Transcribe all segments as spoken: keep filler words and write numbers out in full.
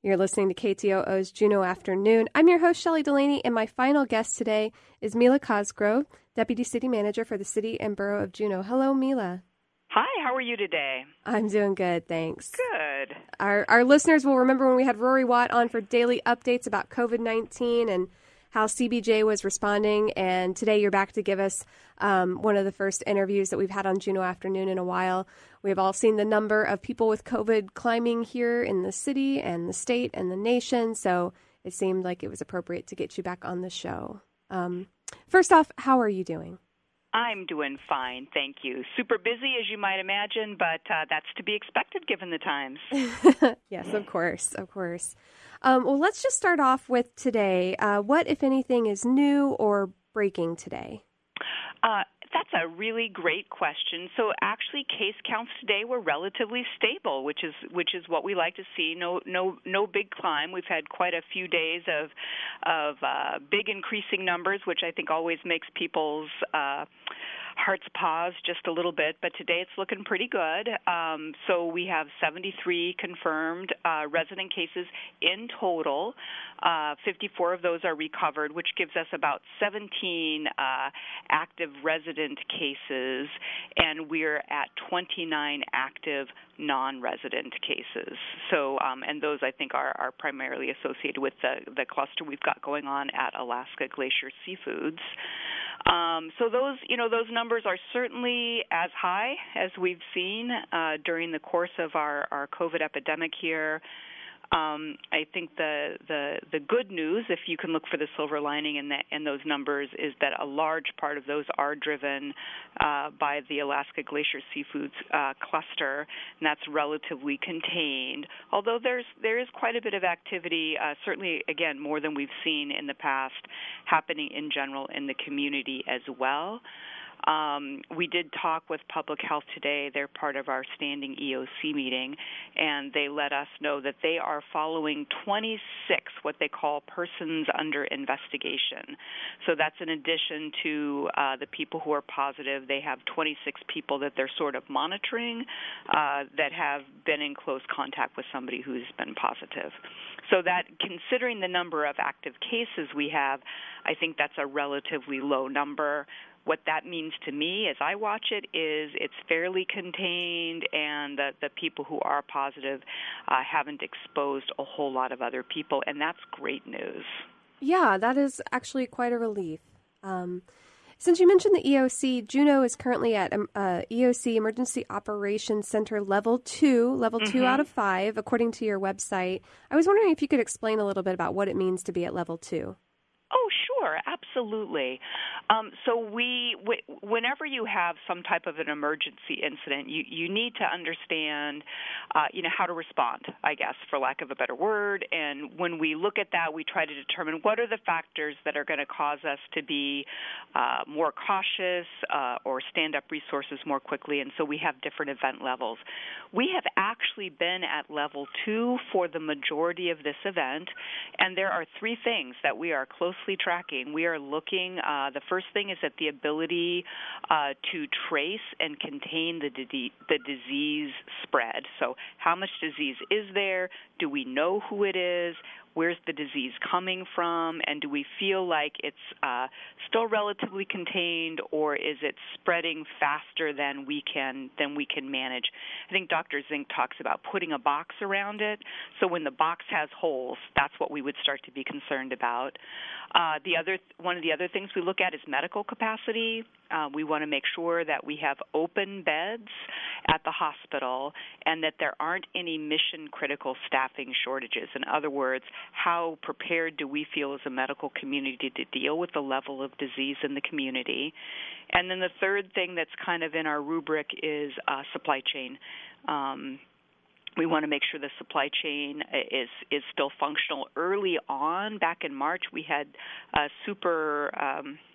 You're listening to K T O O's Juneau Afternoon. I'm your host, Shelley Delaney, and my final guest today is Mila Cosgrove, Deputy City Manager for the City and Borough of Juneau. Hello, Mila. Hi, how are you today? I'm doing good, thanks. Good. Our our listeners will remember when we had Rory Watt on for daily updates about COVID nineteen and how C B J was responding, and today you're back to give us um, one of the first interviews that we've had on Juneau Afternoon in a while. We've all seen the number of people with COVID climbing here in the city and the state and the nation, so it seemed like it was appropriate to get you back on the show. Um, first off, how are you doing? I'm doing fine, thank you. Super busy, as you might imagine, but uh, that's to be expected given the times. Yes, of course, of course. Um, well, let's just start off with today. Uh, what, if anything, is new or breaking today? Uh, that's a really great question. So actually, case counts today were relatively stable, which is which is what we like to see. No, no, no big climb. We've had quite a few days of of uh, big increasing numbers, which I think always makes people's uh, hearts pause just a little bit, but today it's looking pretty good. Um, so we have seventy-three confirmed uh, resident cases in total. Uh, fifty-four of those are recovered, which gives us about seventeen uh, active resident cases, and we're at twenty-nine active non-resident cases. So, um, and those I think are, are primarily associated with the, the cluster we've got going on at Alaska Glacier Seafoods. Um, so those, you know, those numbers are certainly as high as we've seen uh, during the course of our, our COVID epidemic here. Um, I think the, the the good news, if you can look for the silver lining in, the, in those numbers, is that a large part of those are driven uh, by the Alaska Glacier Seafoods uh, cluster, and that's relatively contained. Although there's there is quite a bit of activity, uh, certainly again more than we've seen in the past, happening in general in the community as well. Um, we did talk with Public Health today. They're part of our standing E O C meeting, and they let us know that they are following twenty-six what they call persons under investigation. So that's in addition to uh, the people who are positive. They have twenty-six people that they're sort of monitoring uh, that have been in close contact with somebody who's been positive. So that, considering the number of active cases we have, I think that's a relatively low number. What that means to me as I watch it is it's fairly contained, and the, the people who are positive uh, haven't exposed a whole lot of other people, and that's great news. Yeah, that is actually quite a relief. Um, since you mentioned the E O C, Juneau is currently at um, uh, E O C Emergency Operations Center Level two, Level mm-hmm. two out of five, according to your website. I was wondering if you could explain a little bit about what it means to be at Level two. Oh, sure, absolutely. Um, so we, w- whenever you have some type of an emergency incident, you, you need to understand, uh, you know, how to respond, I guess, for lack of a better word. And when we look at that, we try to determine what are the factors that are going to cause us to be uh, more cautious uh, or stand up resources more quickly. And so we have different event levels. We have actually been at level two for the majority of this event, and there are three things that we are closely tracking. We are looking, uh, the first thing is at the ability uh, to trace and contain the, di- the disease spread. So how much disease is there? Do we know who it is? Where's the disease coming from? And do we feel like it's uh, still relatively contained, or is it spreading faster than we can than we can manage? I think Doctor Zink talks about putting a box around it. So when the box has holes, that's what we would start to be concerned about. Uh, the other one of the other things we look at is medical capacity. Uh, we want to make sure that we have open beds at the hospital and that there aren't any mission-critical staffing shortages. In other words, how prepared do we feel as a medical community to deal with the level of disease in the community? And then the third thing that's kind of in our rubric is uh, supply chain. Um, We want to make sure the supply chain is is still functional. Early on, back in March, we had uh, super um,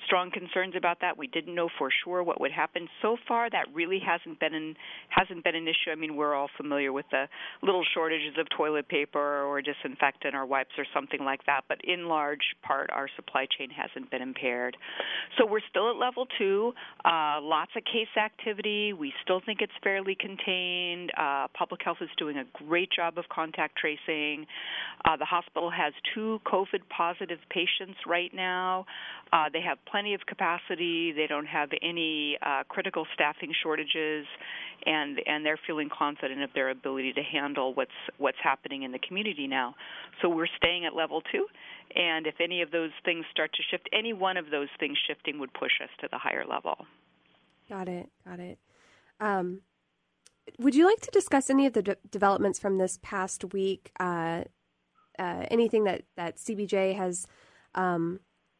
strong concerns about that. We didn't know for sure what would happen. So far, that really hasn't been an, hasn't been an issue. I mean, we're all familiar with the little shortages of toilet paper or disinfectant or wipes or something like that, but in large part, our supply chain hasn't been impaired. So we're still at level two, uh, lots of case activity. We still think it's fairly contained. Uh, public health is doing a great job of contact tracing. Uh, the hospital has two COVID-positive patients right now. Uh, they have plenty of capacity. They don't have any uh, critical staffing shortages, and and they're feeling confident of their ability to handle what's what's happening in the community now. So we're staying at level two, and if any of those things start to shift, any one of those things shifting would push us to the higher level. Got it. Got it. Um, would you like to discuss any of the de- developments from this past week? Uh, uh, anything that, that C B J has, um,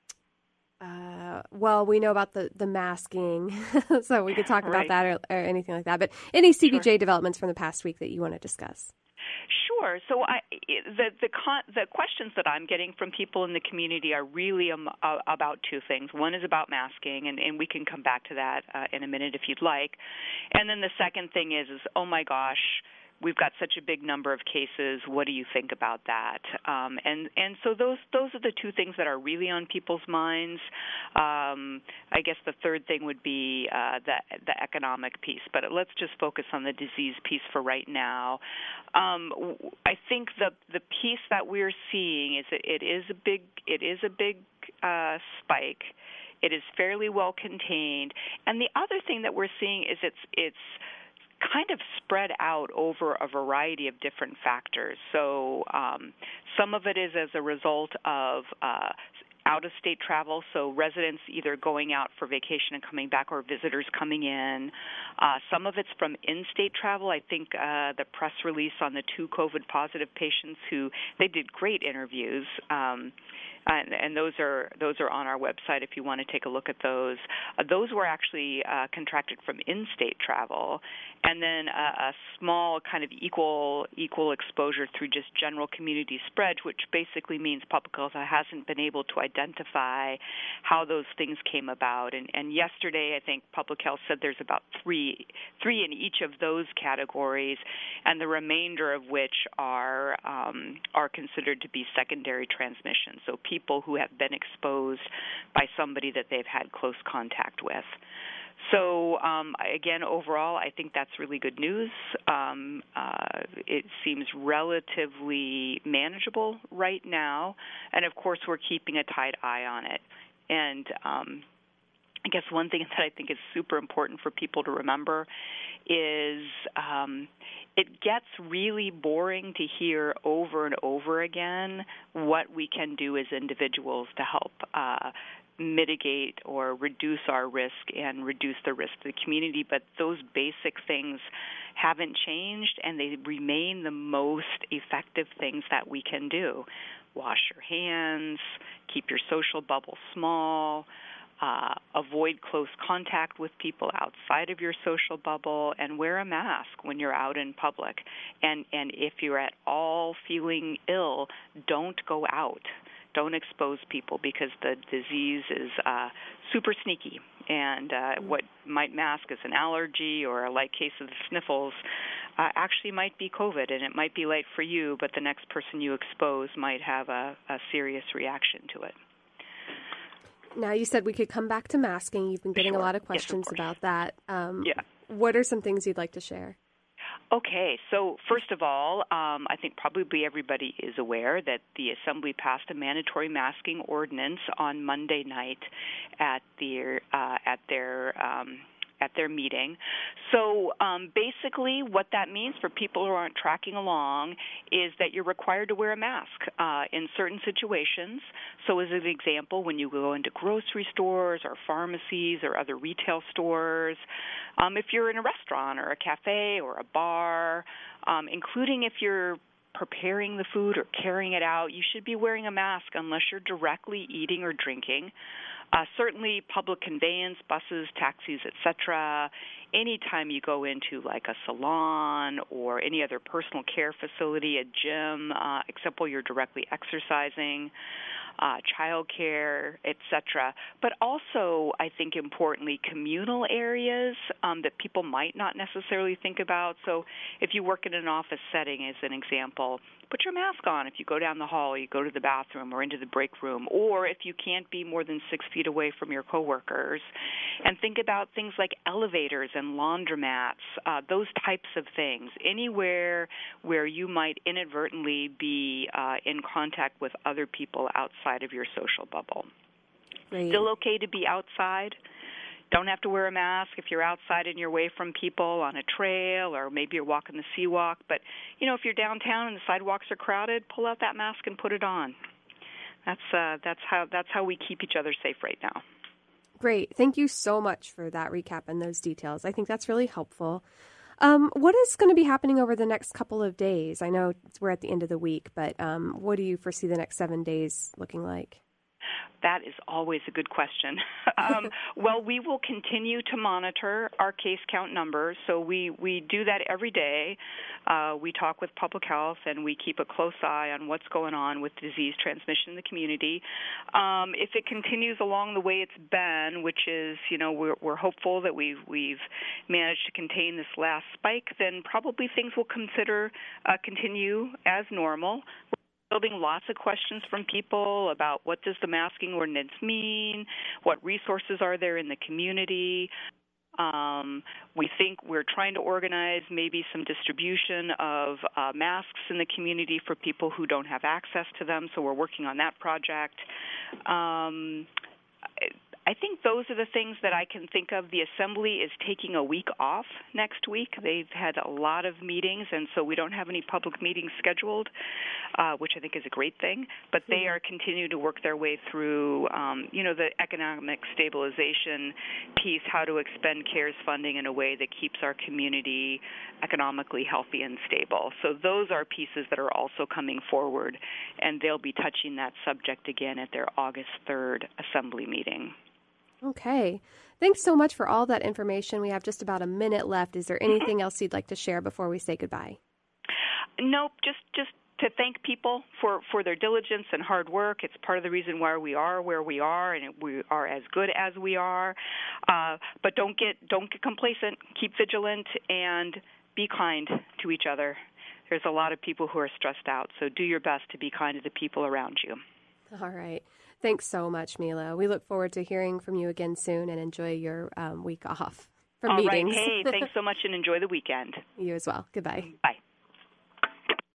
uh, well, we know about the, the masking, so we could talk about right. that or, or anything like that. But any C B J Sure. developments from the past week that you want to discuss? Sure. So I, the the con, the questions that I'm getting from people in the community are really um, uh, about two things. One is about masking, and, and we can come back to that uh, in a minute if you'd like. And then the second thing is, is oh my gosh, we've got such a big number of cases. What do you think about that? Um, and and so those those are the two things that are really on people's minds. Um, I guess the third thing would be uh, the the economic piece. But let's just focus on the disease piece for right now. Um, I think the the piece that we're seeing is that it is a big it is a big uh, spike. It is fairly well contained. And the other thing that we're seeing is it's it's kind of spread out over a variety of different factors. So um, some of it is as a result of uh, out-of-state travel, so residents either going out for vacation and coming back or visitors coming in. Uh, some of it's from in-state travel. I think uh, the press release on the two COVID-positive patients who, they did great interviews, um, and, and those are those are on our website if you want to take a look at those. Uh, those were actually uh, contracted from in-state travel, and then a, a small kind of equal equal exposure through just general community spread, which basically means public health hasn't been able to identify how those things came about. And, and yesterday, I think public health said there's about three three in each of those categories, and the remainder of which are um, are considered to be secondary transmission. So people people who have been exposed by somebody that they've had close contact with. So, um, again, overall, I think that's really good news. Um, uh, it seems relatively manageable right now, and, of course, we're keeping a tight eye on it. And um, I guess one thing that I think is super important for people to remember is um, it gets really boring to hear over and over again what we can do as individuals to help uh, mitigate or reduce our risk and reduce the risk to the community. But those basic things haven't changed, and they remain the most effective things that we can do. Wash your hands, keep your social bubble small, Uh, avoid close contact with people outside of your social bubble, and wear a mask when you're out in public. And and if you're at all feeling ill, don't go out. Don't expose people, because the disease is uh, super sneaky. And uh, what might mask as an allergy or a light case of the sniffles uh, actually might be COVID, and it might be light for you, but the next person you expose might have a, a serious reaction to it. Now, you said we could come back to masking. You've been getting Sure. a lot of questions yes, of about that. Um, yeah. What are some things you'd like to share? Okay, so first of all, um, I think probably everybody is aware that the Assembly passed a mandatory masking ordinance on Monday night at their uh, at their um, at their meeting. So um, basically what that means for people who aren't tracking along is that you're required to wear a mask uh, in certain situations. So as an example, when you go into grocery stores or pharmacies or other retail stores, um, if you're in a restaurant or a cafe or a bar, um, including if you're preparing the food or carrying it out, you should be wearing a mask unless you're directly eating or drinking. Uh, certainly public conveyance, buses, taxis, et cetera, anytime you go into like a salon or any other personal care facility, a gym, uh, except while you're directly exercising. uh, childcare, et cetera. But also, I think importantly, communal areas um, that people might not necessarily think about. So if you work in an office setting, as an example, put your mask on if you go down the hall, you go to the bathroom or into the break room, or if you can't be more than six feet away from your coworkers. And think about things like elevators and laundromats, uh, those types of things, anywhere where you might inadvertently be uh, in contact with other people outside of your social bubble. Great. Still okay to be outside. Don't have to wear a mask if you're outside and you're away from people on a trail, or maybe you're walking the seawalk. But, you know, if you're downtown and the sidewalks are crowded, pull out that mask and put it on. That's uh, that's how that's how we keep each other safe right now. Great. Thank you so much for that recap and those details. I think that's really helpful. Um, what is going to be happening over the next couple of days? I know we're at the end of the week, but um, what do you foresee the next seven days looking like? That is always a good question. um, well, we will continue to monitor our case count numbers. So we, we do that every day. Uh, we talk with public health, and we keep a close eye on what's going on with disease transmission in the community. Um, if it continues along the way it's been, which is, you know, we're, we're hopeful that we've, we've managed to contain this last spike, then probably things will consider uh, continue as normal. Building lots of questions from people about what does the masking ordinance mean, what resources are there in the community. Um, we think we're trying to organize maybe some distribution of uh, masks in the community for people who don't have access to them, so we're working on that project. Um, I think those are the things that I can think of. The Assembly is taking a week off next week. They've had a lot of meetings, and so we don't have any public meetings scheduled, uh, which I think is a great thing. But they are continuing to work their way through, um, you know, the economic stabilization piece, how to expend CARES funding in a way that keeps our community economically healthy and stable. So those are pieces that are also coming forward, and they'll be touching that subject again at their August third Assembly meeting. Okay. Thanks so much for all that information. We have just about a minute left. Is there anything else you'd like to share before we say goodbye? Nope, just just to thank people for, for their diligence and hard work. It's part of the reason why we are where we are, and we are as good as we are. Uh, but don't get don't get complacent. Keep vigilant and be kind to each other. There's a lot of people who are stressed out, so do your best to be kind to the people around you. All right. Thanks so much, Mila. We look forward to hearing from you again soon, and enjoy your um, week off from All meetings. All right. Hey, thanks so much, and enjoy the weekend. You as well. Goodbye. Bye.